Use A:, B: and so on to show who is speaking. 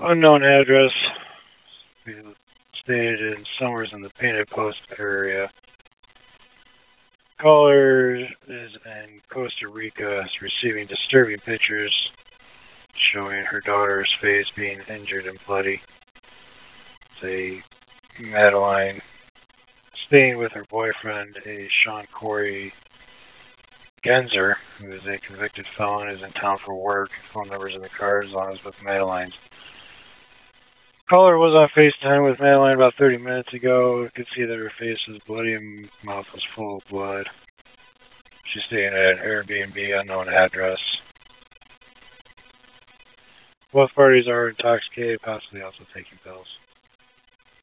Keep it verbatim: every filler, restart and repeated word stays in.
A: Unknown address. Stated in somewhere in the Painted Post area. Caller is in Costa Rica receiving disturbing pictures showing her daughter's face being injured and bloody. Say Madeline staying with her boyfriend, a Sean Corey Genzer, who is a convicted felon, is in town for work. Phone numbers in the card as long as with Madeline's. Caller was on FaceTime with Madeline about thirty minutes ago. You could see that her face was bloody and mouth was full of blood. She's staying at an Airbnb, unknown address. Both parties are intoxicated, possibly also taking pills.